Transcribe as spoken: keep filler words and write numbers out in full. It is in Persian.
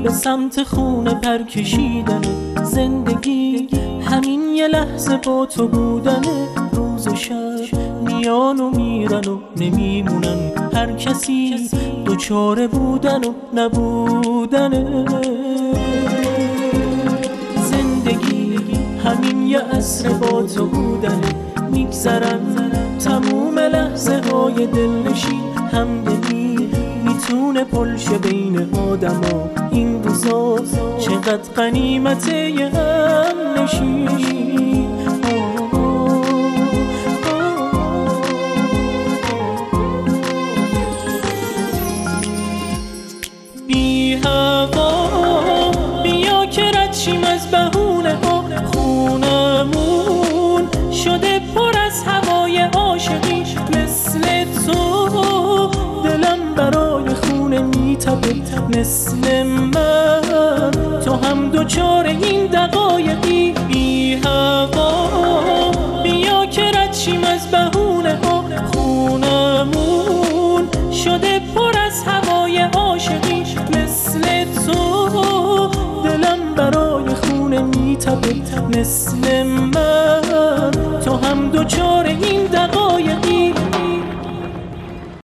به سمت خونه پر کشیدن زندگی، همین یه لحظه با تو بودنه. روز و شب میان و میرن و نمیمونن، هر کسی دوچاره بودن و نبودنه. زندگی همین یه عصر با تو بودنه، میگذرن تموم لحظه های دلنشین. همدلی میتونه پلشه بین آدم ها، این روزا چقدر غنیمته یه هم نشین. بی هوا بیا که رد شیم از بهونه ها، خونمون شده پر از هوای عاشقی. مثل تو دلم برای خونه میتبه، مثل من تو هم دوچار این دقایقی. بی هوا